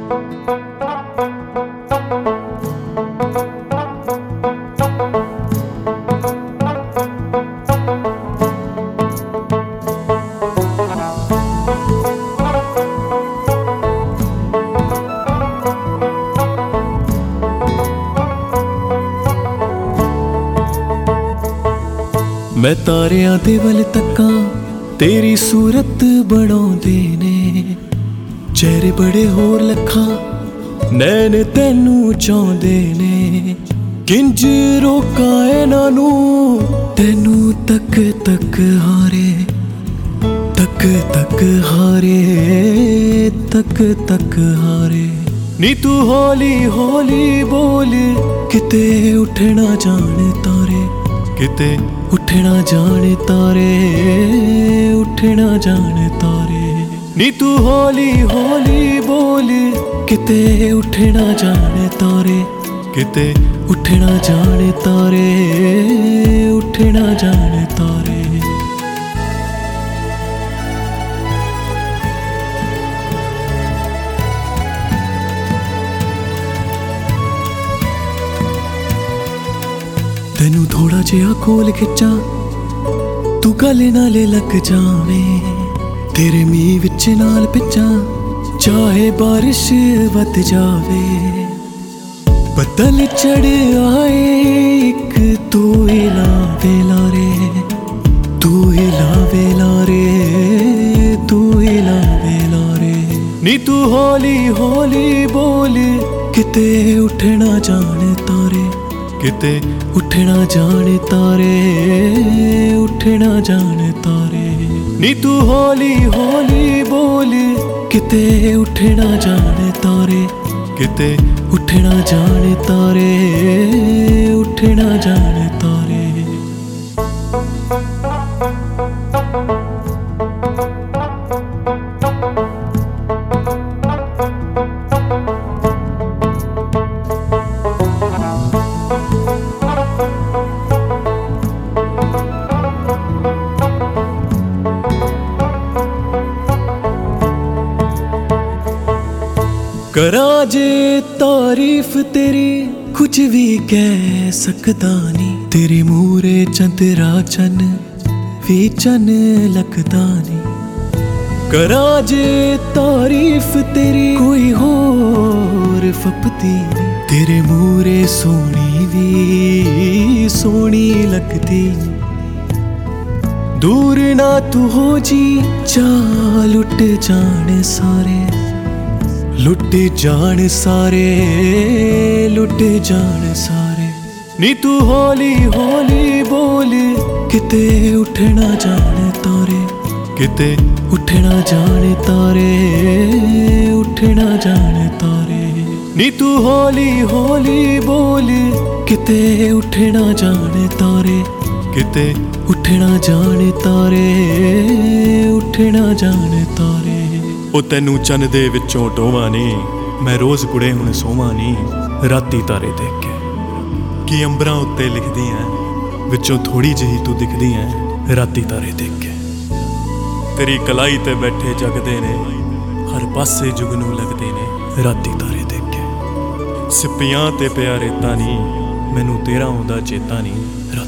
मैं तारियां दे वल तक्कां तेरी सूरत बनाउंदे ने, चेहरे बड़े होर लखां नैन तैनू चाहुंदे ने। किंज रोकां इन्हां नू तैनू तक तक हारे, तक तक हारे, तक तक हारे। नी तू हौली हौली बोल किते उठना जान तारे, किते उठना जान तारे, उठना जान तारे। नी तू हौली हौली बोल किते उठना जान तारे, किते उठना जान तारे, उठना जान तारे। तेनू थोड़ा जिहा कोल खिंचा तू गले नाले लग जावे, तेरे मींह विच नाल पिचा चाहे बारिश वध जावे। बदल चढ़ आए एक तू ही लावे लारे, तू ही लावे लारे, तू ही लावे लारे। नी तू हौली हौली बोल किते उठना जान तारे, किते उठना जान तारे, उठना जान तारे। नी तू हौली हौली बोल किते उठना जान तारे, किते उठना जान तारे, उठना जान तारे। करा जे तारीफ तेरी कुछ भी कह सकदा नी, तेरे मूरे चंदरा चन भी चन लगदा नी। करा जे तारीफ तेरी कोई होर फपदी नी, तेरे मूरे सोनी भी सोनी लगदी नी। दूर ना तू हो जी चाल लुट जान सारे, लुट जान सारे, लुट जान सारे। नी तू हौली हौली बोल किते उठना जान तारे, किते उठना जान तारे, उठना जान तारे। नी तू हौली हौली बोल किते उठना जान तारे, किते उठना जान तारे, उठना जान तारे। ओ तैनू चन दे विचों टोवां नी, मैं रोज़ कुड़े हुण सोवां नी राती तारे देख के। कि अंबरां उत्ते लिखदी ऐ विचों थोड़ी जही तू दिखदी ऐ राती तारे देख के। तेरी कलाई ते बैठे जगदे ने हर पासे जुगनू लगदे ने राती तारे देख के। सिप्पियां ते प्यारे तानी मैनू तेरा आउंदा चेता नी।